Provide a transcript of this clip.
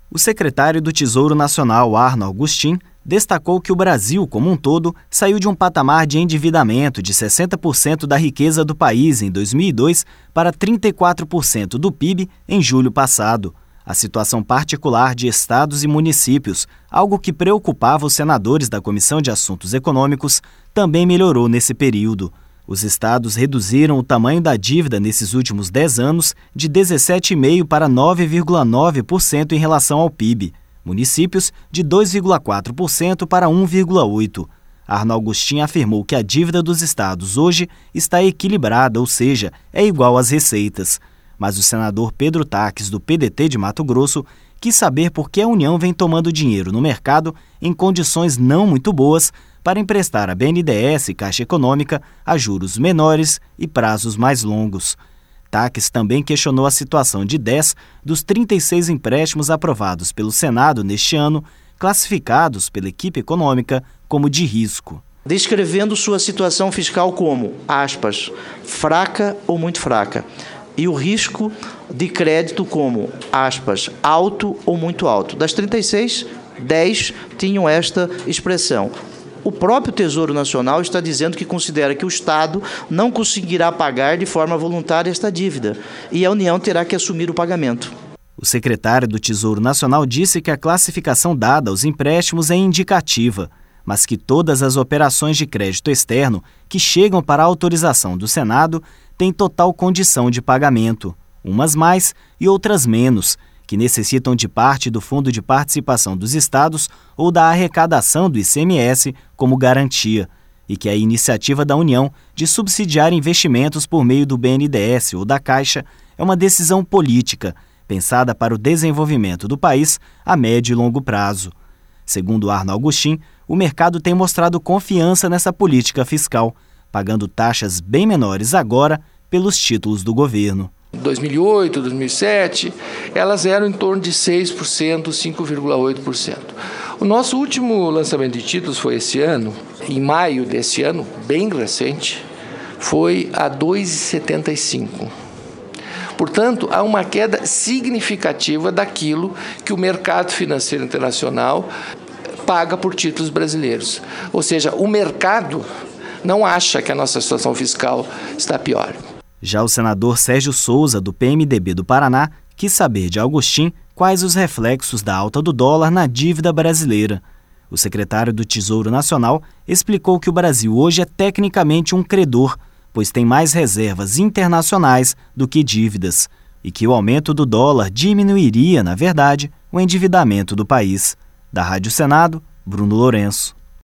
O secretário do Tesouro Nacional, Arno Augustin, destacou que o Brasil, como um todo, saiu de um patamar de endividamento de 60% da riqueza do país em 2002 para 34% do PIB em julho passado. A situação particular de estados e municípios, algo que preocupava os senadores da Comissão de Assuntos Econômicos, também melhorou nesse período. Os estados reduziram o tamanho da dívida nesses últimos 10 anos de 17,5% para 9,9% em relação ao PIB. Municípios, de 2,4% para 1,8%. Arno Augustin afirmou que a dívida dos estados hoje está equilibrada, ou seja, é igual às receitas. Mas o senador Pedro Taques, do PDT de Mato Grosso, quis saber por que a União vem tomando dinheiro no mercado em condições não muito boas para emprestar à BNDES e Caixa Econômica a juros menores e prazos mais longos. Taques também questionou a situação de 10 dos 36 empréstimos aprovados pelo Senado neste ano, classificados pela equipe econômica como de risco. Descrevendo sua situação fiscal como, aspas, fraca ou muito fraca, e o risco de crédito como, aspas, alto ou muito alto. Das 36, 10 tinham esta expressão. O próprio Tesouro Nacional está dizendo que considera que o Estado não conseguirá pagar de forma voluntária esta dívida e a União terá que assumir o pagamento. O secretário do Tesouro Nacional disse que a classificação dada aos empréstimos é indicativa, mas que todas as operações de crédito externo que chegam para a autorização do Senado têm total condição de pagamento, umas mais e outras menos, que necessitam de parte do Fundo de Participação dos Estados ou da arrecadação do ICMS como garantia, e que a iniciativa da União de subsidiar investimentos por meio do BNDES ou da Caixa é uma decisão política, pensada para o desenvolvimento do país a médio e longo prazo. Segundo Arno Augustin, o mercado tem mostrado confiança nessa política fiscal, pagando taxas bem menores agora pelos títulos do governo. 2008, 2007, elas eram em torno de 6%, 5,8%. O nosso último lançamento de títulos foi esse ano, em maio desse ano, bem recente, foi a 2,75%. Portanto, há uma queda significativa daquilo que o mercado financeiro internacional paga por títulos brasileiros. Ou seja, o mercado não acha que a nossa situação fiscal está pior. Já o senador Sérgio Souza, do PMDB do Paraná, quis saber de Augustin quais os reflexos da alta do dólar na dívida brasileira. O secretário do Tesouro Nacional explicou que o Brasil hoje é tecnicamente um credor, pois tem mais reservas internacionais do que dívidas, e que o aumento do dólar diminuiria, na verdade, o endividamento do país. Da Rádio Senado, Bruno Lourenço.